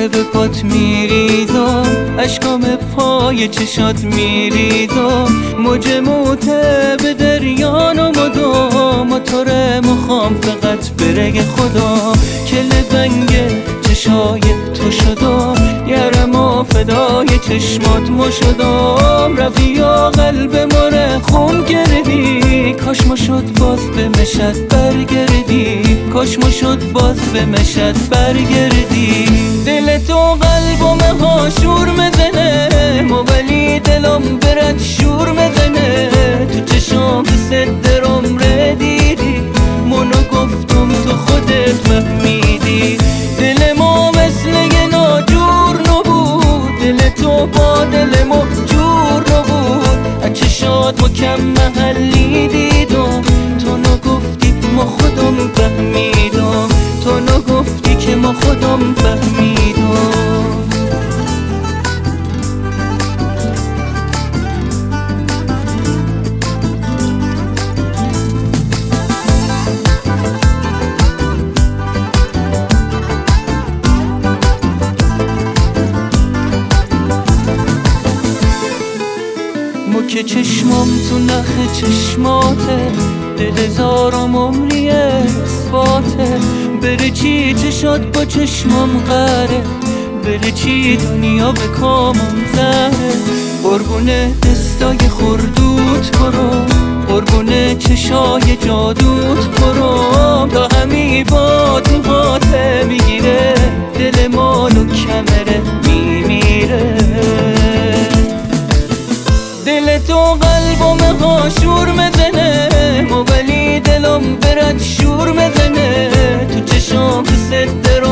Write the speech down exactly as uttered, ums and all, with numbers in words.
همه به پات میریزم، اشکام پای چشات میریزم، موج موته به دریان و مدام موتور مخام فقط برگ خدا. کل زنگ چشای تو شدم، یارم و فدای چشمات ما شدم. رفی یا قلب مره خون گردی، کاش ما شد باز به مشد برگردی، کاش ما شد باز به مشد برگردی. دل تو قلبم ها شور مزنه، ما ولی دلم برد شور مزنه. تو چشام ست درم ردیدی، منو گفتم تو خودت فهمیدی. دل ما مثل یه ناجور نبود، دل تو با دل ما جور نبود. از چشات ما کم محلی دیدم، تو نگفتی ما خودم فهمیدم، تو نگفتی که ما خودم فهمیدم. که چشمام تو نخ چشماته، دل هزارم عمری اثباته. بره چی چشات با چشمام قره، بره چی دنیا به کامم زهره. قربونه دستای خردوت برو، قربونه چشای جادوت برو. تا همی با تو هاته میگیره، دل مالو کمره میمیره. دل تو قلبم ها شور مزنه، ما ولی دلم برد شور مزنه. تو چشام ست